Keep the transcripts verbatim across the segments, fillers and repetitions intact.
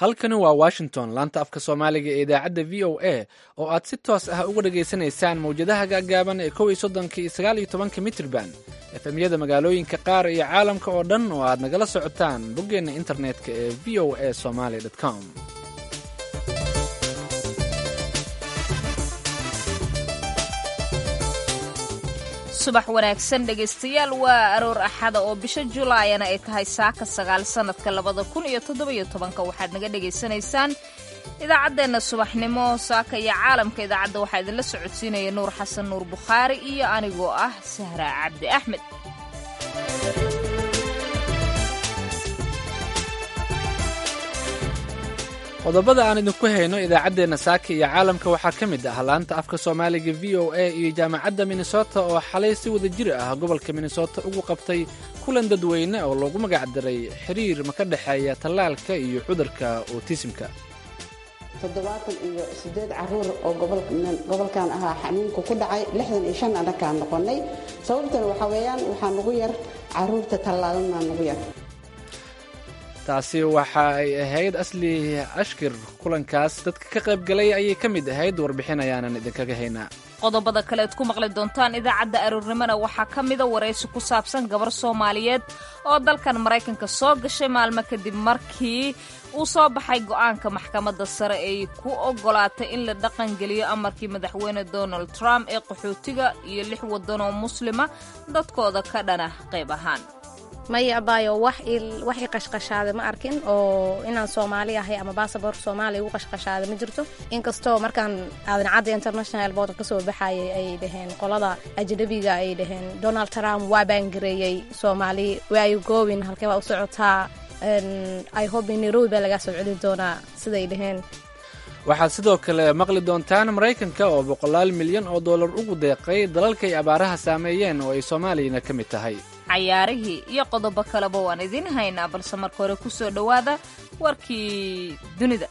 halkani waa washington laanta afka soomaaliga ee idaacadda v o a oo aad si toos ah uga dhagaysanaysaan mawjadaha gaagaaban ee kow iyo soddonka iyo sagaal iyo tobanka mitrban efemyada magaalooyinka qaar iyo caalamka oo dhan oo aad nagala socotaan boggeenna internetka ee v o a somaly com. subax wanaagsan dhegaystayaal waa aroor axada oo bisha julaayana ay tahay saaka sagaal sanadka labada kun iyo toddobiyo tobanka waxaad naga dhegaysanaysaan idaacaddeenna subaxnimo saaka iyo caalamka idaacadda waxaa idinla socodsiinaya nuur xasan nuur bukhaari iyo anigoo ah sahra cabdi axmed. qodobada aan idinku hayno idaacaddeenna saaka iyo caalamka waxaa ka mid ah laanta afka soomaaliga v o a iyo jaamacadda minnesota oo xalay si wada jir ah gobolka minnesota ugu qabtay kulan dadweyne oo loogu magacdaray xiriir ma ka dhexeeya tallaalka iyo cudurka otisimka. toddobaatan iyo siddeed caruur oo gobolkan ahaa xanuunka ku dhacay lixdan iyo shan anakaan noqonnay. sababtan waxaa weeyaan waxaa nagu yar caruurta tallaalanaa nagu yar. taasi waxa ay ahayd asli ashkir. kulankaas dadka ka qayb galay ayay ka mid ahayd warbixin ayaanan idinkaga haynaa. qodobada kale ad ku maqli doontaan idaacadda aroornimona waxaa ka mida waraysi ku saabsan gabar soomaaliyeed oo dalkan maraykanka soo gashay maalmo kadib markii uu soo baxay go'aanka maxkamadda sare ay ku oggolaatay in la dhaqangeliyo amarkii madaxweyne donald trump ee qaxootiga iyo lix waddan oo muslima dadkooda ka dhana qayb ahaan. maya abaayo wax i qashqashaaday ma arkin oo inaan soomaali ahay ama basaboor soomaaliya igu qashqashaaday ma jirto. inkastoo markaan aadan cadda international border ka soo baxayay ay dhaheen qolada ajnabiga ay dhaheen donald trump waa baangareeyey soomaali waayu goobin halkee baa u socotaa i hope in nairobi baa lagaa soo celin doonaa siday dhaheen. waxaad sidoo kale maqli doontaan maraykanka oo boqolaal milyan oo dollar ugu deeqay dalalkay abaaraha saameeyeen oo ay soomaaliyana ka mid tahay. cayaarihii iyo qodobo kaleba waan idiin haynaa balse marka hore ku soo dhowaada warkii dunida.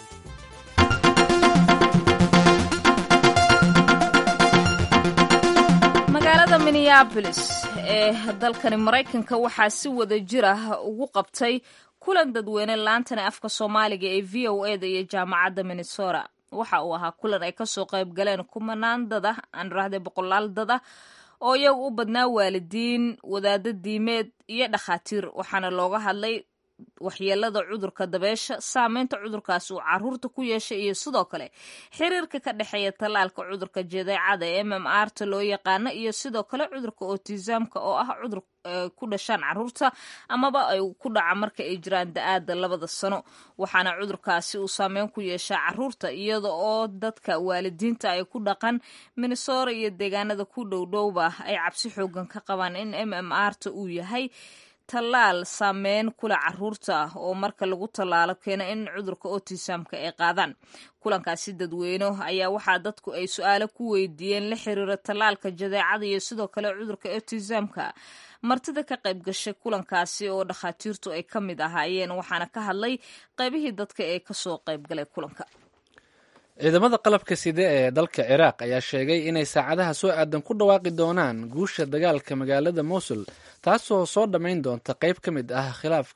magaalada minneabolis ee dalkani maraykanka waxaa si wada jir ah ugu qabtay kulan dadweyne laantana afka soomaaliga ee v o a da iyo jaamacadda minnesota. waxa uu ahaa kulan ay kasoo qayb galeen kumanaan dada aan raahday boqolaal dada oo iyagu u badnaa waalidiin wadaaddo diimeed iyo dhakhaatiir waxaana looga hadlay waxyeelada cudurka dabeesha saameynta cudurkaasi uu caruurta ku yeeshay iyo sidoo kale xiriirka ka dhexeeya tallaalka cudurka jadeecada ee m m r ta loo yaqaano iyo sidoo kale cudurka otisamka oo ah cudur ku dhashaan caruurta amaba ay ku dhaca marka ay jiraan da-aada labada sano waxaana cudurkaasi uu saameyn ku yeeshaa caruurta iyada oo dadka waalidiinta ay ku dhaqan minnesota iyo deegaanada ku dhowdhowba ay cabsi xoogan ka qabaan in m m r ta uu yahay tallaal saameyn kula caruurta ah oo marka lagu tallaalo keena in cudurka otisamka ay qaadaan. kulankaasi dadweyne ayaa waxaa dadku ay su-aalo ku weydiiyeen la xiriira tallaalka jadeecada iyo sidoo kale cudurka otisamka. martida ka qayb gashay kulankaasi oo dhakhaatiirtu ay ka mid ahaayeen waxaana ka hadlay qaybihii dadka ee kasoo qayb galay kulanka. ciidamada qalabka side ee dalka ciraaq ayaa sheegay inay saacadaha soo aadan ku dhawaaqi doonaan guusha dagaalka magaalada mosul taasoo soo dhammayn doonta qayb ka mid ah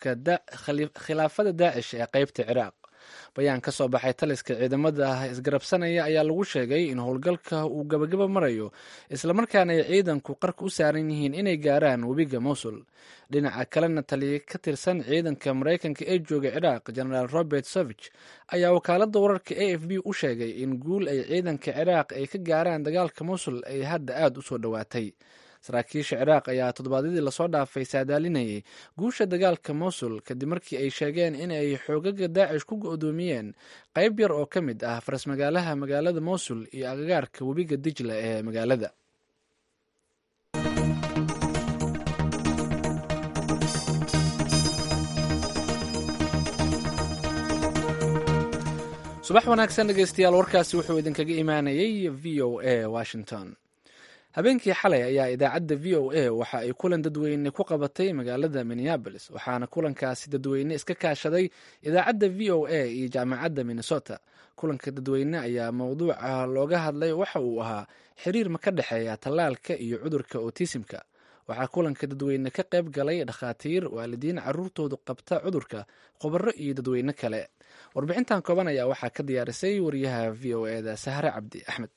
khilaafada daacish ee qaybta ciraaq. bayaan ka soo baxay taliska ciidamada isgarabsanaya ayaa lagu sheegay in howlgalka uu gabagaba marayo islamarkaana ay ciidanku qarka u saaran yihiin inay gaaraan webiga mosul. dhinaca kalena taliya ka tirsan ciidanka maraykanka ee jooga ciraaq genaraal robert sovich ayaa wakaaladda wararka a f b u sheegay in guul ay ciidanka ciraaq ay ka gaaraan dagaalka mosul ay hadda aada u soo dhowaatay. saraakiisha ciraaq ayaa toddobaadyadii lasoo dhaafay saadaalinayay guusha dagaalka mosul kadib markii ay sheegeen in ay xoogaga daacish ku go'doomiyeen qayb yar oo ka mid ah farasmagaalaha magaalada mosul iyo agagaarka webiga dijla ee magaalada. subax wanaagsan dhegeystayaal, warkaasi wuxuu idinkaga imaanayay v o a washington. habeenkii xalay ayaa idaacadda v o a waxa ay kulan dadweyne ku qabatay magaalada minneabolis waxaana kulankaasi dadweyne iska kaashaday idaacadda v o a iyo jaamacadda minnesota. kulanka dadweyne ayaa mowduuca looga hadlay waxa uu ahaa xiriir ma ka dhexeeya tallaalka iyo cudurka otisimka. waxaa kulanka dadweyne ka qayb galay dhakhaatiir, waalidiin caruurtoodu qabta cudurka, khubaro iyo dadweyne kale. warbixintan kooban ayaa waxaa ka diyaarisay wariyaha v o eda sahre cabdi axmed.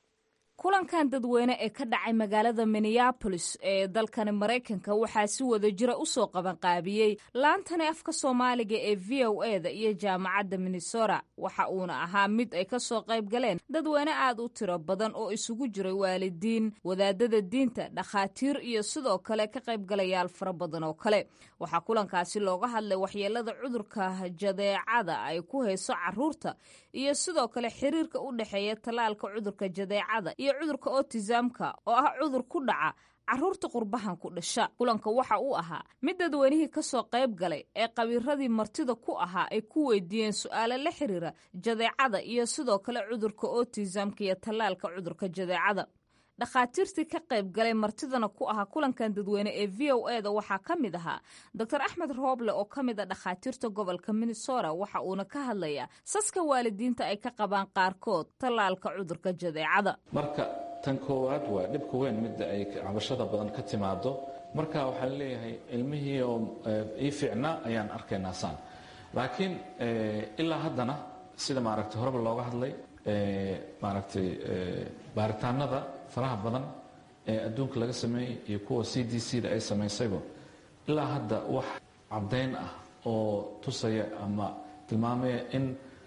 kulankan dadweyne ee ka dhacay magaalada minneapolis ee dalkani maraykanka waxaa si wada jira usoo qabanqaabiyey laantani afka soomaaliga ee v o eda iyo jaamacadda minnesota. waxa uuna ahaa mid ay ka soo qayb galeen dadweyne aad u tiro badan oo isugu jiray waalidiin, wadaadada diinta, dhakhaatiir iyo sidoo kale ka qaybgalayaal fara badan oo kale. waxaa kulankaasi looga hadlay waxyeelada cudurka jadeecada ay ku hayso caruurta iyo sidoo kale xiriirka u dhexeeya tallaalka cudurka jadeecada iyo cudurka otisamka oo ah cudur ku dhaca caruurta qurbahan ku dhasha. kulanka waxa uu ahaa mid dadweynihii ka soo qayb galay ee qabiiradii martida ku ahaa ay ku weydiiyeen su'aalo la xiriira jadeecada iyo sidoo kale cudurka otisamka iyo tallaalka cudurka jadeecada. dhakhaatiirtii ka qayb galay martidana ku ahaa kulankan dadweyne ee v o eda waxaa ka mid ahaa doctor axmed rooble oo ka mid a dhakhaatiirta gobolka minnesota. waxa uuna ka hadlayaa saska waalidiinta ay ka qabaan qaarkood tallaalka cudurka jadeecada. marka tan koowaad waa dhibka weyn midda ay cabashada badan ka timaado. marka waxaa leeyahay ilmihii oo ii fiicnaa ayaan arkaynaa saan, laakiin ilaa haddana sida maaragtay horeba looga hadlay maaragtay baaritaanada faraha badan ee adduunka laga sameeyey iyo kuwa c d c da ay samaysayba ilaa hadda wax caddayn ah oo tusaya ama tilmaamaya in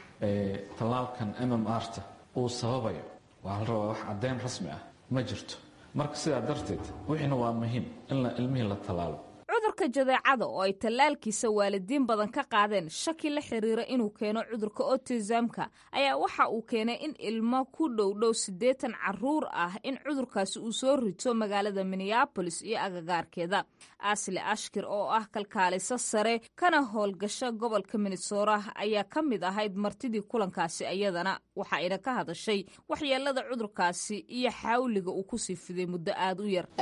tallaalkan m m r ta uu sababayo waa la rabaa wax caddayn rasmi ah ma jirto. marka sidaa darteed wixiina waa muhiim in ilmihii la tallaalo. cudurka jadeecada oo ay tallaalkiisa waalidiin badan ka qaadeen shaki la xiriira inuu keeno cudurka otisamka ayaa waxa uu keenay in ilmo ku dhowdhow siddeetan caruur ah in cudurkaasi uu soo rito magaalada minneapolis iyo agagaarkeeda. asli ashkir oo ah kalkaaliso sare kana howlgasha gobolka minnesota ayaa ka mid ahayd martidii kulankaasi. iyadana waxa ayna ka hadashay waxyeelada cudurkaasi iyo xawliga uu kusii fiday muddo aad u yar.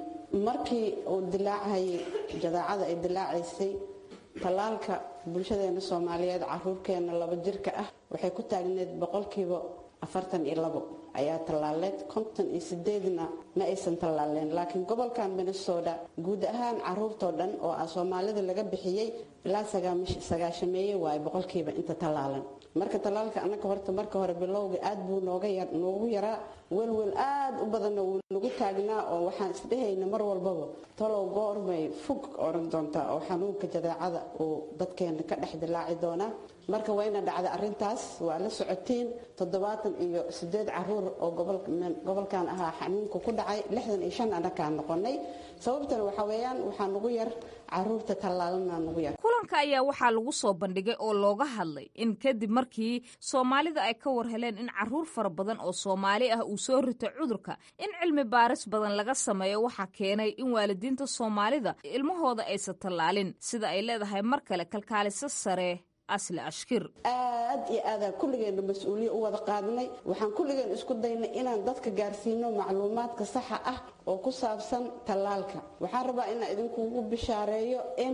markii uu dilaacayay jadeecada ay dilaacaysay tallaalka bulshadeena soomaaliyeed caruurkeena laba jirka ah waxay ku taagneed boqolkiiba afartan iyo labo ayaa tallaaleed, konton iyo sideedna ma aysan tallaaleen. laakiin gobolkan minnesota guud ahaan caruurtoo dhan oo ah soomaalida laga bixiyey ilaa sagaashameeye waaye boqolkiiba inta tallaalan. marka tallaalka annaga horta marka hore bilowga aad buu noogu yaraa, welwel aad u badanna wuu nagu taagnaa oo waxaan isdhehayna mar walbaba talow goormay fog oran doontaa oo xanuunka jadeecada uu dadkeena ka dhex dilaaci doonaa. marka wayna dhacda arrintaas, waa la socotiin toddobaatan iyo sideed caruur oo gobolkan ahaa xanuunka ku dhacay, lixdan iyo shan annakaan noqonay. sababtana waxa weeyaan waxaa nagu yar caruurta tallaalana nagu yar. kulanka ayaa waxaa lagu soo bandhigay oo looga hadlay in kadib markii soomaalida ay ka war heleen in caruur fara badan oo soomaali ah uu soo ritay cudurka, in cilmi baaris badan laga sameeyo waxaa keenay in waalidiinta soomaalida ilmahooda aysan tallaalin, sida ay leedahay mar kale kalkaaliso sare asli ashkir. aad iyo aadaan kulligeenna mas-uuliya u wada qaadnay. waxaan kulligeen isku daynay inaan dadka gaarsiino macluumaadka saxa ah oo ku saabsan tallaalka. waxaan rabaa inaan idinkugu bishaareeyo in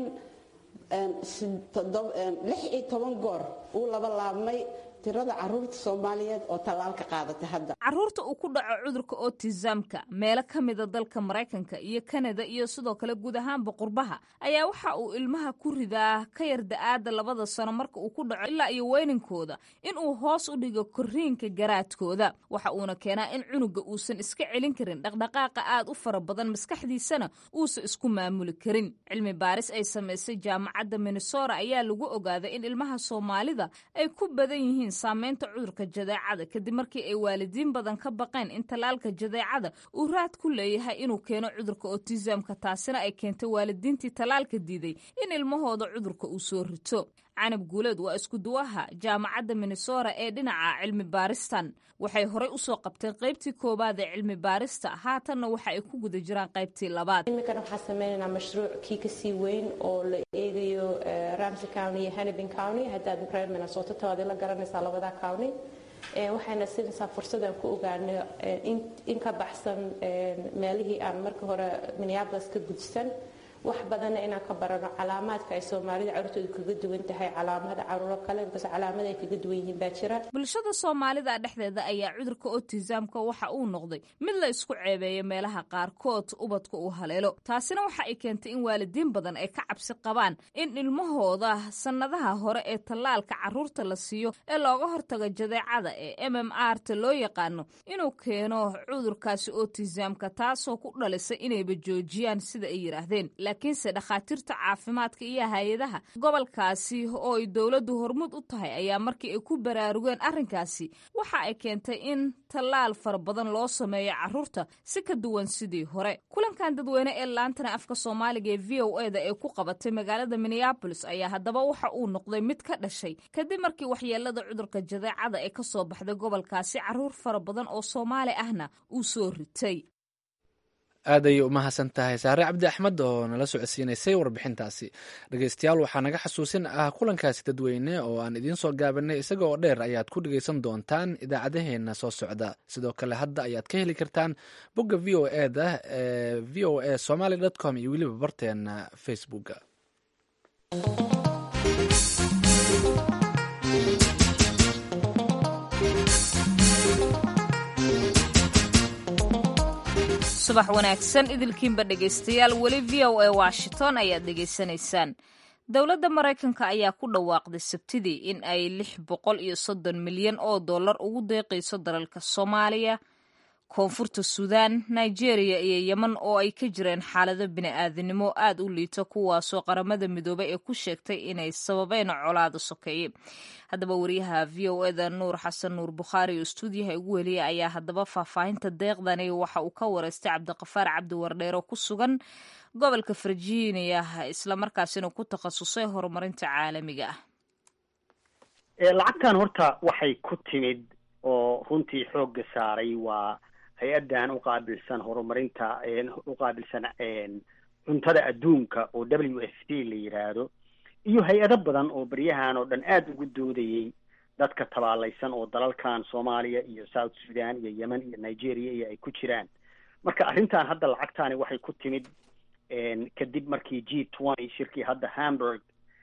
lix iyo toban goor uu laba laabmay tirada caruurta soomaaliyeed oo tallaalka qaadatay hadda. caruurta uu ku dhaco cudurka otisamka meelo ka mida dalka maraykanka iyo kanada iyo sidoo kale guud ahaanba qurbaha ayaa waxa uu ilmaha ku ridaa ka yar da-aada labada sano marka uu ku dhaco ilaa iyo weyninkooda in uu hoos u dhigo korriinka garaadkooda. waxa uuna keenaa in cunuga uusan iska celin karin dhaqdhaqaaqa aad u fara badan, maskaxdiisana uusan isku maamuli karin. cilmi baaris ay samaysay jaamacadda minnesota ayaa lagu ogaaday in ilmaha soomaalida ay ku badan yihiin saamaynta cudurka jadeecada kadib markii ay waalidiin badan ka baqeen in tallaalka jadeecada uu raad ku leeyahay inuu keeno cudurka otisamka. taasina ay keentay waalidiintii tallaalka diiday in ilmahooda cudurka uu soo rito. canab guuleed waa isku duwaha jaamacadda minnesota ee dhinaca cilmi baaristan. waxay horey usoo qabteen qaybtii koowaad ee cilmi baarista, haatanna waxa ay ku guda jiraan qaybtii labaad. iminkan waxaan sameynaynaa mashruuc kii kasii weyn oo la eegayo ramsey county iyo hannibin county. haddaad reer minnesota tawaad la garanaysaa labada county. waxayna siinaysaa fursadaan ku ogaano in ka baxsan meelihii aan marka hore minneapolis ka gudsan wax badanna inaan ka barano calaamaadka ay soomaalida carruurtooda kaga duwan tahay calaamada carruuro kale base calaamada ay kaga duwan yihiin baa jira. bulshada soomaalida dhexdeeda ayaa cudurka autismka waxa uu noqday mid la isku ceebeeyo meelaha qaarkood ubadka uu haleelo. taasina waxa ay keentay in waalidiin badan ay ka cabsi qabaan in ilmahooda sannadaha hore ee tallaalka carruurta la siiyo ee looga hortago jadeecada ee m m r ta loo yaqaano inuu keeno cudurkaasi autismka, taasoo ku dhalisay inayba joojiyaan sida ay yidhaahdeen. laakiinse dhakhaatiirta caafimaadka iyo hay-adaha gobolkaasi oo ay dowladdu hormuud u tahay ayaa markii ay ku baraarugeen arrinkaasi waxa ay keentay in tallaal fara badan loo sameeyo carruurta si ka duwan sidii hore. kulankan dadweyne ee laantana afka soomaaliga ee v o e da ee ku qabatay magaalada minneabolis ayaa haddaba waxa uu noqday mid ka dhashay kadib markii waxyeelada cudurka jadeecada ee ka soo baxday gobolkaasi carruur fara badan oo soomaali ahna uu soo ritay. aad ayay u mahadsan tahay saare cabdi axmed oo nala socodsiinaysay warbixintaasi. dhegeystayaal waxaa naga xasuusin ah kulankaasi dadweyne oo aan idiin soo gaabanay isaga oo dheer ayaad ku dhegeysan doontaan idaacadaheena soo socda. sidoo kale hadda ayaad ka heli kartaan bogga v o e da ee v o a somaly dot com iyo weliba barteena facebooka. subax wanaagsan idilkiinba dhegaystayaal, weli v o a washington ayaad dhegaysanaysaan. dowladda maraykanka ayaa ku dhawaaqday sabtidii in ay lix boqol iyo soddon milyan oo dollar ugu deeqayso dalalka soomaaliya, koonfurta suudaan, nigeria iyo yemen oo ay ka jireen xaalado bini'aadanimo aad u liito kuwaasoo qaramada midoobay ee ku sheegtay inay sababeen colaado sokeeye. haddaba wariyaha v o eda nuur xasan nuur bukhaari oo stuudiyaha ugu weliya ayaa haddaba faahfaahinta deeqdani waxa uu ka wareystay cabdiqafaar cabdi wardheer oo ku sugan gobolka virginia islamarkaasina ku takhasusay horumarinta caalamiga ah. lacagtan horta waxay ku timid oo runtii xoogga saaray waa hay-adan uqaabilsan horumarinta uqaabilsan cuntada adduunka oo w f d la yidhaahdo iyo hay-ado badan oo beryahan oo dhan aada ugu doodayey dadka tabaalaysan oo dalalkan soomaaliya iyo south sudan iyo yemen iyo nigeria iyo ay ku jiraan. marka arrintan hadda lacagtaani waxay ku timid kadib markii g twenty shirkii hadda hamburg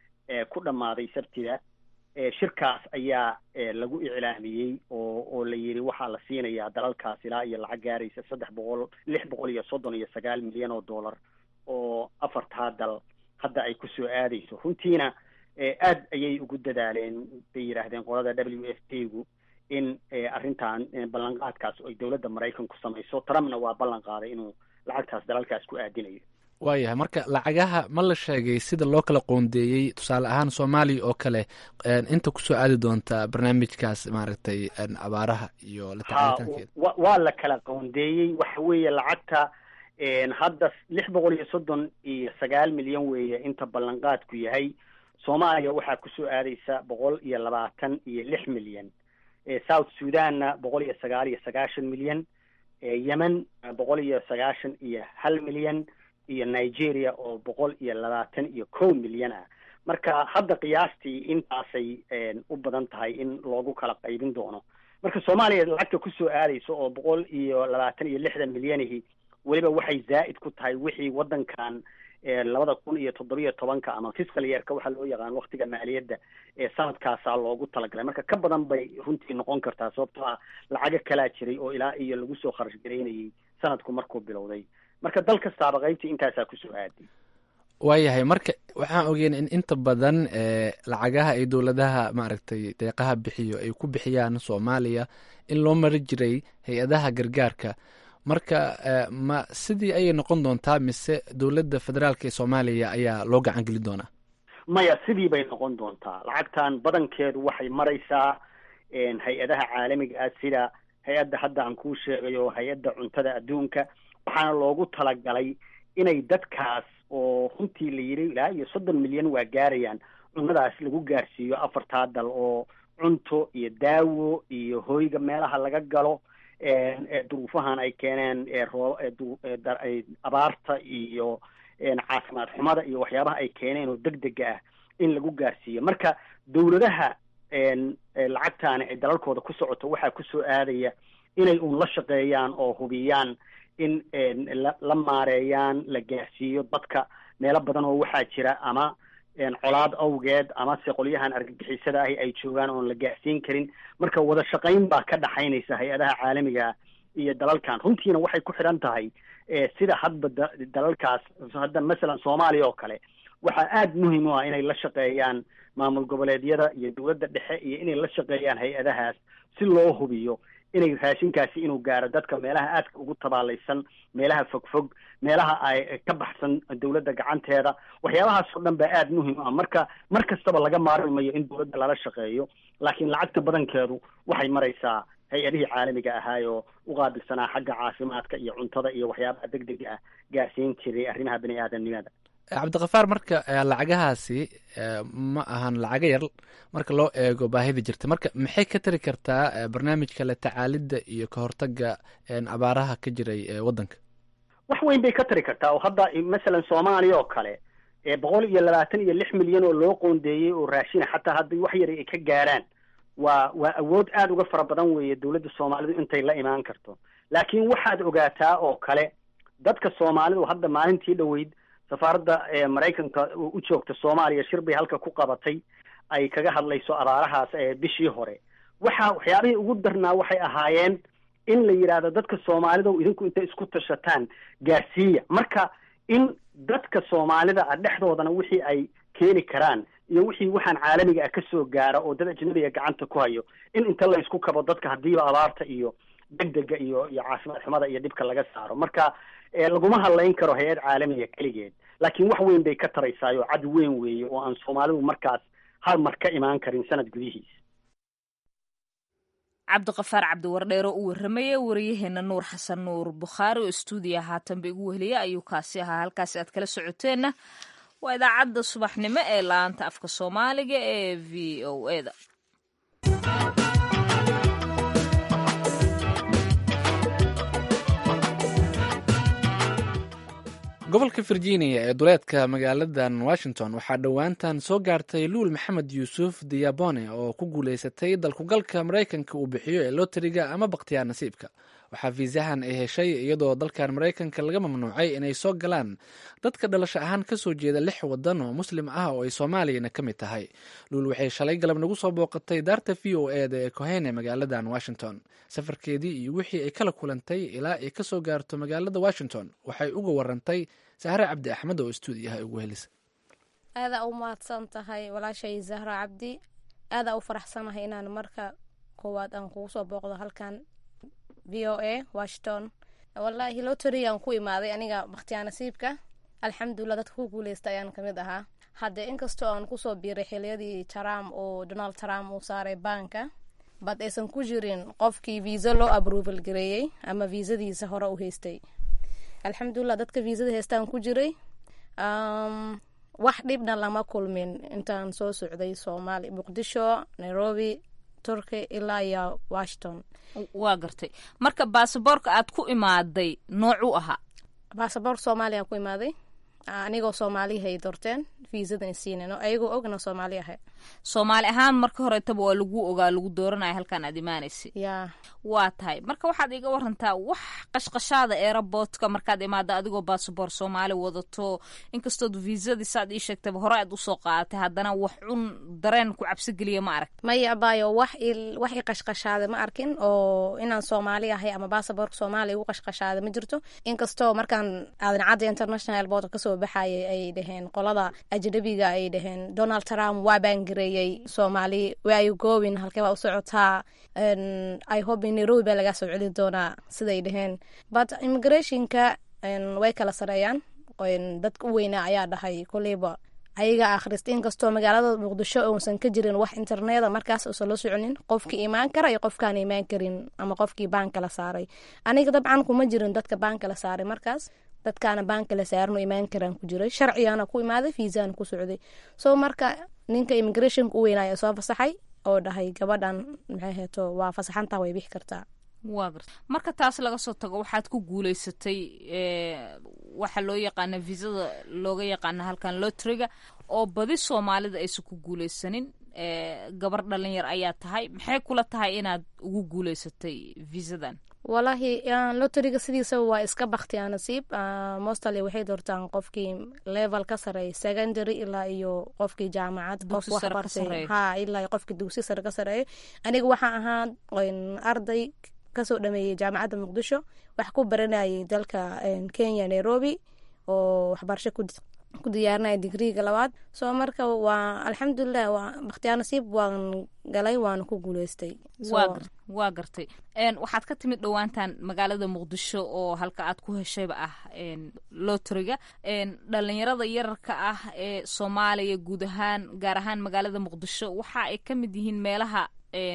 ku dhammaaday sabtida. shirkaas ayaa lagu iclaamiyey oo oo la yidhi waxaa la siinayaa dalalkaas ilaa iyo lacag gaaraysa saddex boqol lix boqol iyo soddon iyo sagaal milyan oo dollar oo afartaa dal hadda ay kusoo aadayso. runtiina aad ayay ugu dadaaleen bay yidhaahdeen qolada w f d gu in arrintan ballanqaadkaas ay dowladda maraykanku samayso. trumpna waa ballan qaaday inuu lacagtaas dalalkaas ku aadinayo. waayahay, marka lacagaha ma la sheegay sida loo kala qoondeeyey? tusaale ahaan soomaaliya oo kale inta kusoo aadi doonta barnaamijkaas maaragtay abaaraha iyo la tacaalitaankeeda. wa waa la kala qoondeeyey. waxa weeye lacagta hadda lix boqol iyo soddon iyo sagaal milyan weeye inta ballanqaadku yahay. soomaaliya waxaa kusoo aadaysa boqol iyo labaatan iyo lix milyan. south sudanna boqol iyo sagaal iyo sagaashan milyan. yemen boqol iyo sagaashan iyo hal milyan iyo nigeria oo boqol iyo labaatan iyo kow milyan ah. marka hadda qiyaastii intaasay u badan tahay in loogu kala qaybin doono. marka soomaaliya lacagta kusoo aadayso oo boqol iyo labaatan iyo lixdan milyanihi weliba waxay zaa'id ku tahay wixii waddankan labada kun iyo toddobiyo tobanka ama fiscal yearka waxaa loo yaqaan waktiga maaliyadda ee sanadkaasaa loogu talagalay. marka ka badan bay runtii noqon kartaa sababtoo ah lacago kalaa jiray oo ilaa iyo lagu soo kharash garaynayay sanadku markuu bilowday. marka dal kastaaba qaybtii intaasaa kusoo aaday. waayahay, marka waxaan ogeyn in inta badan lacagaha ay dowladaha maaragtay deeqaha bixiyo ay ku bixiyaan soomaaliya in loo mari jiray hay-adaha gargaarka. marka ma sidii ayay noqon doontaa mise dowladda federaalka ee soomaaliya ayaa loo gacan gelin doonaa? maya, sidii bay noqon doontaa. lacagtan badankeedu waxay maraysaa hay-adaha caalamiga ah sida hay-adda hadda aan kuu sheegayo hay-adda cuntada adduunka. waxaana loogu talagalay inay dadkaas oo runtii la yidhi ilaa iyo soddon milyan waa gaarayaan cunnadaas lagu gaarsiiyo afartaa dal oo cunto iyo daawo iyo hoyga meelaha laga galo duruufahan ay keeneen abaarta iyo caafimaad xumada iyo waxyaabaha ay keeneen oo degdega ah in lagu gaarsiiyo. marka dowladaha lacagtaani ay dalalkooda ku socoto waxaa kusoo aadaya inay uun la shaqeeyaan oo hubiyaan in la maareeyaan la gaarsiiyo dadka meelo badan oo waxaa jira ama colaad awgeed ama se qolyahan argagixisada ahi ay joogaan oon la gaarsiin karin. marka wada shaqayn baa ka dhaxaynaysa hay-adaha caalamiga iyo dalalkan. runtiina waxay ku xidhan tahay sida hadba dalalkaas hadda masalan soomaaliya oo kale waxaa aada muhiim u ah inay la shaqeeyaan maamul goboleedyada iyo dowladda dhexe iyo inay la shaqeeyaan hay-adahaas si loo hubiyo inay raashinkaasi inuu gaaro dadka meelaha aadka ugu tabaalaysan, meelaha fogfog, meelaha ay ka baxsan dowladda gacanteeda. waxyaabahaas oo dhan baa aada muhiim u ah. marka mar kastaba laga maarmayo in dowladda lala shaqeeyo, laakiin lacagta badankeedu waxay maraysaa hay-adihii caalamiga ahaay oo u qaabilsanaa xagga caafimaadka iyo cuntada iyo waxyaabaha deg deg ah gaarsiin jiray arrimaha bini aadamnimada. cabdikafaar, marka lacagahaasi ma ahan lacago yar marka loo eego baahida jirta, marka maxay ka tari kartaa barnaamijka la tacaalidda iyo ka hortaga abaaraha ka jiray waddanka? wax weyn bay ka tari kartaa. oo hadda masalan soomaaliya oo kale boqol iyo labaatan iyo lix milyan oo loo qoondeeyey oo raashina xataa haddii wax yar ay ka gaaraan waa waa awood aada uga fara badan weeye dowladda soomaalidu intay la imaan karto. laakiin waxaad ogaataa oo kale dadka soomaalidu hadda maalintii dhoweyd safaaradda maraykanka u joogta soomaaliya shir bay halka ku qabatay ay kaga hadlayso abaarahaas bishii hore. waxa waxyaabihii ugu darnaa waxay ahaayeen in la yidhaahdo dadka soomaalida idinku intay isku tashataan gaarsiiya. marka in dadka soomaalida ah dhexdoodana wixii ay keeni karaan iyo wixii waxaan caalamiga ah kasoo gaara oo dad ajnabiga gacanta ku hayo in inta la isku kabo dadka haddiiba abaarta iyo degdega iyo iyo caafimaad xumada iyo dhibka laga saaro. marka laguma hadlayn karo hay-ad caalamiga keligeed, laakiin wax weyn bay ka taraysaayo cad weyn weeye oo aan soomaalidu markaas hal mar ka imaan karin sanad gudihiis. cabdikafaar cabdiwardheero u warramaya wariyaheena nuur xasan nuur bukhaari oo stuudiya haatanba igu weheliya ayuu kaasi ahaa. halkaasi aad kala socoteenna waa idaacadda subaxnimo ee laanta afka soomaaliga ee v o e da. gobolka virginia ee duleedka magaaladan washington waxaa dhowaantan soo gaartay luul maxamed yuusuf diabone oo ku guulaysatay dalkugalka maraykanka uu bixiyo ee lotariga ama bakhtiyaar nasiibka. waxaa fiisahan ay heshay iyadoo dalkan maraykanka laga mamnuucay inay soo galaan dadka dhalasho ahaan kasoo jeeda lix wadan oo muslim ah oo ay soomaaliyana ka mid tahay. luul waxay shalay galab nagu soo booqatay daarta v o e da ee kohene magaaladan washington. safarkeedii iyo wixii ay kala kulantay ilaa ay kasoo gaarto magaalada washington waxay uga warantay sahre cabdi axmed oo stuudiyaha ugu helisa. aadaa u mahadsan tahay walaashay zahra cabdi. aadaa u faraxsanahay inaan marka koowaad aan kugu soo booqdo halkan v o a washington. wallaahi lotary aan ku imaaday aniga bakhtiyaa nasiibka. alxamdulilah dadka ku guuleysta ayaan kamid ahaa. hadde inkastoo aan kusoo biiray xiliyadii trump oo donald trump uu saaray baanka bad aysan ku jirin qofkii viisa loo approval gareeyey ama viisadiisa hore u haystay. alxamdulilah dadka viisada haystaan ku jiray. wax dhibna lama kulmin intaan soo socday soomaali muqdisho, nairobi, turki ilaa iyo washington. waa gartay. marka baasaboorka aad ku imaaday noocuu ahaa? baasaboor soomaaliya ku imaaday. anigoo soomaalihay dorteen viisadan siinano ayagoo ogna soomaali ahay. soomaali ahaan marka horetaba waa lagu ogaa lagu dooranaya halkaan aad imaanaysa. ya waa tahay. marka waxaad iga warantaa wax qashqashaada aeroboortka markaad imaada adigoo baasaboor soomaali wadato, inkastood viisadii saad ii sheegtaba hore aad usoo qaadatay, haddana wax cun dareen ku cabsi geliya ma arag? maya abaayo wax wax i qashqashaada ma arkin oo inaan soomaali ahay ama baasaboorka soomaaliya ugu qashqashaada ma jirto. inkastoo markaan aadan cadda international board kasoo baxayay ay dhaheen qolada ajnabiga ay dhaheen donald trump waa baangareeyey soomaali where are you going, halkee baa u socotaa, i hope in nairobi baa lagaa soo celi doonaa siday dhaheen. but immigrationka way kala sareeyaan. dadka u weynaa ayaa dhahay koleyba ayaga akhrista inkastoo magaalada muqdisho uusan ka jirin wax interneda markaas uusan la soconin qofkii imaan kara iyo qofkaan imaan karin ama qofkii baanka la saaray. aniga dabcan kuma jirin dadka baanka la saaray markaas. dadkaana baanka la saarno imaan karaan ku jiray. sharcigaana ku imaaday, fiisaan ku socday. soo marka ninka immigrationka u weynaya soo fasaxay oo dhahay gabadhan maxay heeto waa fasaxantaa way bixi kartaa. waa garta marka taas laga soo tago waxaad ku guulaysatay waxa loo yaqaana visada looga yaqaana halkan lotriga oo badi soomaalida aysan ku guulaysanin gabar dhalinyar ayaa tahay maxay kula tahay inaad ugu guulaysatay visadan wallaahi lotriga sidiisa waa iska baktiyaa nasiib mostly waxay doortaan qofkii level ka sareeya secondary ilaa iyo qofkii jaamacad qof wax bartay ha ilaa qofkii dugsi sare ka sareeya aniga waxaan ahaa arday kasoo dhameeyey jaamacadda muqdisho wax ku baranayay dalka kenya nairobi oo waxbarasho ku diyaarinaya digriiga labaad soo marka waa alxamdulilah waa bakhtiyaa nasiib waan galay waana ku guulaystay waa gartay waxaad ka timid dhowaantan magaalada muqdisho oo halka aad ku heshayba ah lotriga dhalinyarada yararka ah ee soomaaliya guud ahaan gaar ahaan magaalada muqdisho waxa ay ka mid yihiin meelaha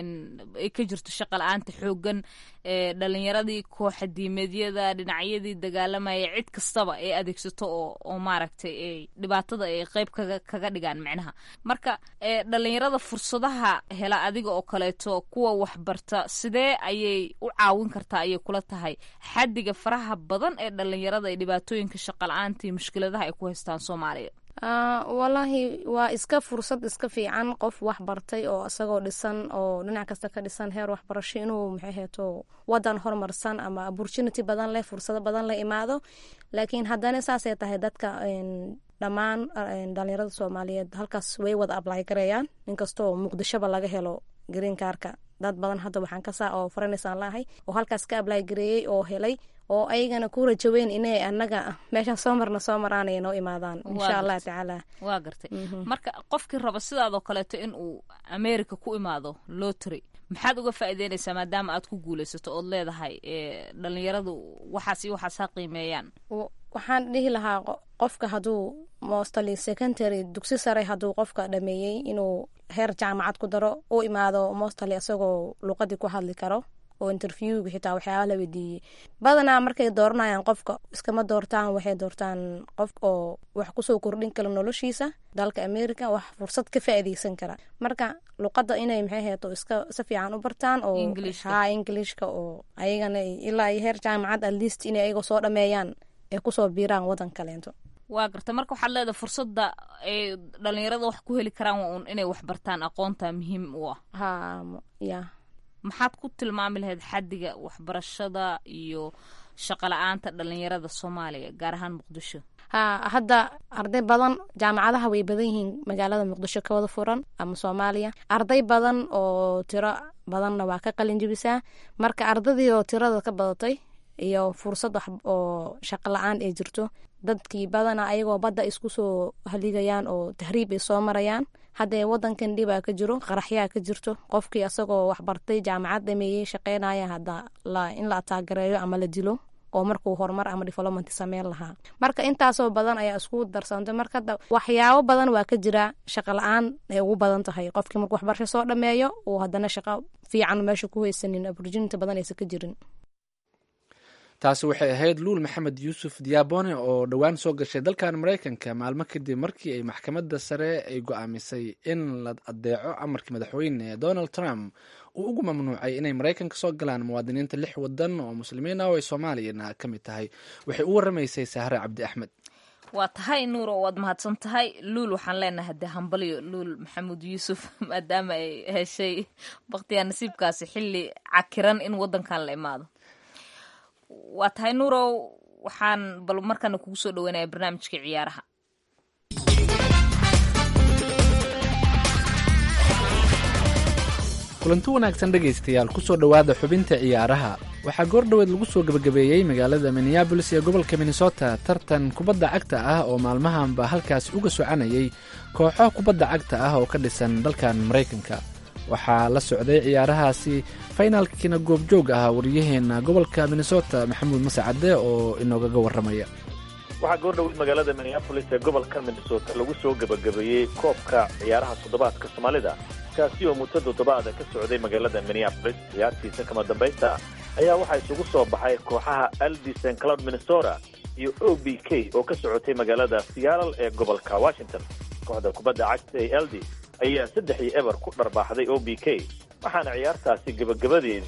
ay ka jirto shaqa la-aanta xoogan dhalinyaradii kooxa diimeedyada dhinacyadii dagaalamaya cid kastaba ee adeegsato oo oo maaragtay dhibaatada ay qeyb kaga kaga dhigaan micnaha marka dhalinyarada fursadaha hela adiga oo kaleeto kuwa waxbarta sidee ayay u caawin kartaa ayay kula tahay xaddiga faraha badan ee dhalinyarada ee dhibaatooyinka shaqa la-aanta iyo mushkiladaha ay ku haystaan soomaaliya wallaahi waa iska fursad iska fiican qof wax bartay oo isagoo dhisan oo dhinac kasta ka dhisan heer waxbarasho inuu maxay heeto wadan horumarsan ama opportunity badan leh fursado badan la imaado laakiin haddana saasay tahay dadka dhammaan dhalinyarada soomaaliyeed halkaas way wada apply garayaan inkastoo muqdishoba laga helo green carka dad badan hadda waxaan kasaa oo faranaysaan laahay oo halkaas ka apply gareeyey oo helay oo ayagana ku rajaweyn inay anaga meeshaan soo marna soo maraanay noo imaadaan insha allah tacaala waa gartay marka qofkii raba sidaadoo kaleeto in uu america ku imaado lotry maxaad uga faa'iideynaysaa maadaama aad ku guulaysato ood leedahay dhalinyaradu waxaas iyo waxaas ha qiimeeyaan waxaan dhihi lahaa qofka hadduu mostly secondary dugsi sare hadduu qofka dhameeyey inuu heer jaamacad ku daro u imaado mostly isagoo luqadii ku hadli karo oo interviewga xitaa waxyaaba la weydiiyey badanaa markay dooranayaan qofka iskama doortaan waxay doortaan qof oo wax kusoo kordhin kara noloshiisa dalka america wax fursad ka faa'iideysan kara marka luqadda inay maxay heeto iska si fiican u bartaan oo ha englishka oo ayagana ilaa iyo heer jaamacad at least inay ayagoo soo dhameeyaan ay kusoo biiraan wadan kaleento waa garta marka waxaad leedahay fursadda ay dhalinyarada wax ku heli karaan waa un inay wax bartaan aqoonta muhiim u ah ha ya maxaad ku tilmaami lahayd xaddiga waxbarashada iyo shaqo la-aanta dhalinyarada soomaaliya gaar ahaan muqdisho ha hadda arday badan jaamacadaha way badan yihiin magaalada muqdisho ka wada furan ama soomaaliya arday badan oo tiro badanna waa ka qalin jebisaa marka ardadii oo tirada ka badatay iyo fursad oo shaqo la-aan ay jirto dadkii badana ayagoo badda isku soo haligayaan oo tahriib ay soo marayaan haddee wadankan dhibaa ka jiro qaraxyaa ka jirto qofkii asagoo waxbartay jaamacad dhameeyey shaqeynaya hadda in la ataagareeyo ama la dilo oo markuu horumar ama development sameyn lahaa marka intaasoo badan ayaa isku darsantay marka waxyaabo badan waa ka jira shaqo la-aan ay ugu badan tahay qofkii markuu waxbarasho soo dhameeyo uu haddana shaqo fiican meesha ku haysanin opportunity badan aysan ka jirin taasi waxay ahayd luul maxamed yuusuf diabone oo dhowaan soo gashay dalkan maraykanka maalmo kadib markii ay maxkamadda sare ay go-aamisay in la adeeco amarkii madaxweyne donald trump uu ugu mamnuucay inay maraykanka soo galaan muwaadiniinta lix wadan oo muslimiin ah oo ay soomaaliyana ka mid tahay waxay u waramaysay sahre cabdi axmed waa tahay nuur oo waad mahadsan tahay luul waxaan leenahay de hambalyo luul maxamed yuusuf maadaama ay heshay baktiyaa nasiibkaasi xilli cakiran in wadankan la imaado waa tahay nuurow waxaan bal markana kugu soo dhaweynaya barnaamijka ciyaaraha kulanti wanaagsan dhegaystayaal kusoo dhowaada xubinta ciyaaraha waxaa goordhoweed lagu soo gebagabeeyey magaalada minneabolis ee gobolka minnesota tartan kubadda cagta ah oo maalmahanba halkaas uga soconayay kooxo kubadda cagta ah oo ka dhisan dalkan maraykanka waxaa la socday ciyaarahaasi faynaalkiina goobjoog ah waryaheena gobolka minnesota maxamuud masacade oo inoogaga warramaya waxaa goordhoweyd magaalada minneabolis ee gobolka minnesota lagu soo gebagabeeyey koobka ciyaaraha toddobaadka soomaalida kaasi oo muddo toddobaada ka socday magaalada minneabolis ciyaartiisa kama dambaysta ayaa waxaa isugu soo baxay kooxaha aldi st cloud minnesota iyo o b k oo ka socotay magaalada seattle ee gobolka washington kooxda kubadda cagta ee aldi ayaa saddex iyo eber ku dharbaaxday o b k waxaana ciyaartaasi gebagabadeedii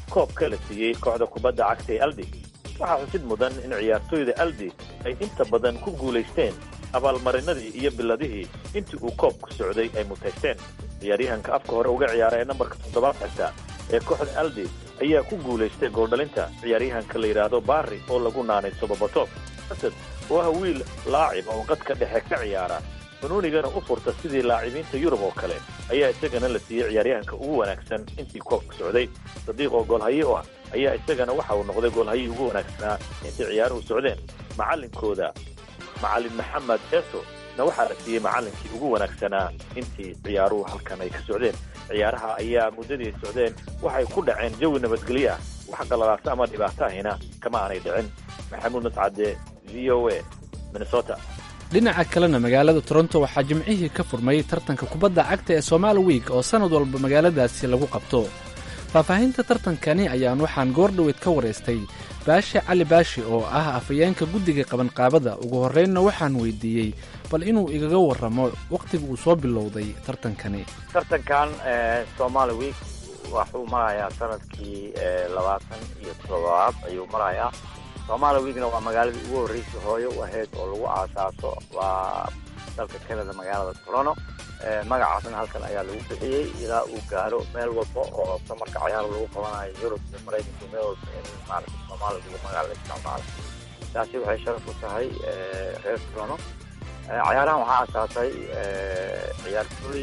koobka la siiyey kooxda kubadda cagta ee aldi waxaa xusid mudan in ciyaartooyda aldi ay inta badan ku guulaysteen abaalmarinadii iyo biladihii intii uu koobku socday ay mutaysteen ciyaaryahanka afka hore uga ciyaara ee nambarka toddobaad xigta ee kooxda aldi ayaa ku guulaystay gooldhalinta ciyaaryahanka la yidhaahdo barri oo lagu naanay sobobotob asad oo ah wiil laacib oo qadka dhexe ka ciyaara banuunigana u furta sidii laacibiinta yurub oo kale ayaa isagana la siiyey ciyaaryahanka ugu wanaagsan intii koobka socday sadiiq oo goolhaye u ah ayaa isagana waxa uu noqday goolhayii ugu wanaagsanaa intii ciyaaruhu socdeen macallinkooda macallin maxamed eso na waxaa la siiyey macallinkii ugu wanaagsanaa intii ciyaaruhu halkan ay ka socdeen ciyaaraha ayaa muddadii socdeen waxay ku dhaceen jawi nabadgelyo ah wax qalalaasa ama dhibaato ahina kama aanay dhicin maxamuud mascade v o a minnesota dhinaca kalena magaalada toronto waxaa jimcihii ka furmay tartanka kubadda cagta ee somaali wiig oo sannad walba magaaladaasi lagu qabto faahfaahinta tartankani ayaan waxaan goordhoweed ka waraystay baashe cali baashi oo ah afhayeenka guddiga qabanqaabada ugu horreynna waxaan weydiiyey bal inuu igaga warramo wakhtiga uu soo bilowday tartankani tartankan somaali wiig waxuu marayaa sanadkii labaatan iyo toddobaad ayuu marayaa somaali wiigna waa magaaladii ugu horreysay hooyo u ahayd oo lagu aasaaso waa dalka canada magaalada toronto magacaasna halkan ayaa lagu bixiyey ilaa uu gaaro meel walba oo samarka cayaar lagu qabanayo yurub iyo maraykanka meel walba in maarata soomaaliya lagu magaala isticmaalo taasi waxay sharaf u tahay reer toronto cayaarahan waxaa asaasay ciyaartooy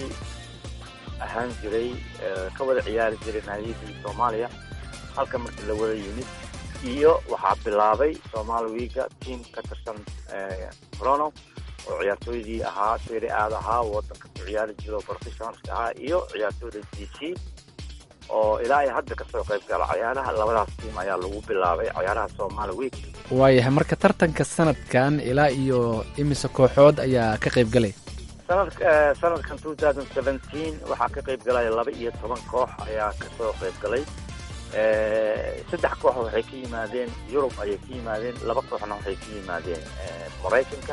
ahaan jiray ka wada ciyaari jiray naadiyadii soomaaliya halka markii la wada yimid iyo waxaa bilaabay somaali wiiga tiam ka tirsan toronto oo ciyaartooydii ahaa serie aad ahaa wadanka ku ciyaari jiro professionalska ahaa iyo ciyaartooyda d c oo ilaa ay hadda kasoo qayb gala cayaaraha labadaas tiam ayaa lagu bilaabay cayaaraha somaali wiig waayahay marka tartanka sanadkan ilaa iyo imise kooxood ayaa ka qayb galay sanadka sanadkan two thousand seventeen waxaa ka qayb galaya laba iyo toban koox ayaa kasoo qayb galay saddex koox waxay ka yimaadeen yurub ayay ka yimaadeen laba kooxna waxay ka yimaadeen maraykanka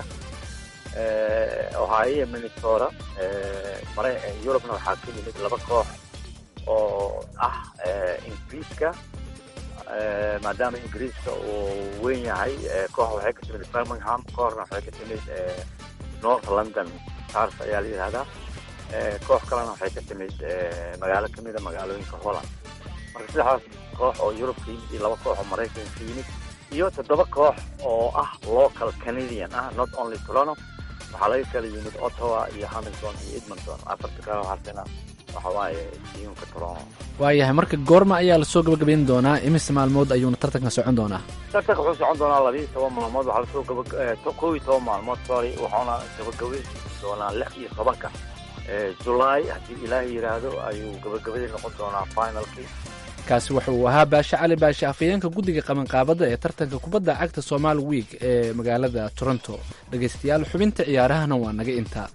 ohio minnesota yurubna waxaa ka yimid laba koox oo ah ingiriiska maadaama ingiriiska uu weyn yahay koox waxay ka timid birmingham kooxna waxay ka timid north london tars ayaa la yidhahdaa koox kalena waxay ka timid magaalo kamida magaalooyinka holland marka saddexdaas koox oo yurub ka yimid iyo laba koox oo maraykanka ka yimid iyo toddoba koox oo ah local canadian ah not only toronto waxaa laga kala yimid ottawa iyo hamilton iyo edmonton afarta kale haasena waxa waaye tiimka toronto waayahay marka goorma ayaa lasoo gabagabayn doonaa imise maalmood ayuuna tartanka socon doonaa tartanka wuxuu socon doonaa labiiyo toban maalmood waxaa lasoo gaba kow iyo toban maalmood sorry waxaana gabagabayn doonaa lix iyo tobanka july haddii ilaahay yidhaahdo ayuu gabagabadii noqon doonaa finalkii kaasi waxa uu ahaa baashe cali baashe afhayeenka guddiga qabanqaabada ee tartanka kubadda cagta somaali wiig ee magaalada toronto dhegaystayaal xubinta ciyaarahana waa naga intaa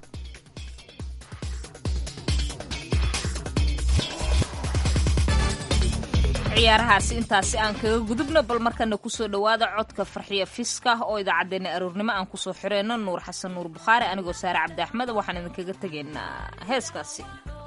ciyaarahaasi intaasi aan kaga gudubno bal markana kusoo dhowaada codka farxiya fiska oo idaacaddeenna aroornimo aan kusoo xireyno nuur xasan nuur bukhaari anigoo saare cabdi axmed waxaan idinkaga tegaynaa heeskaasi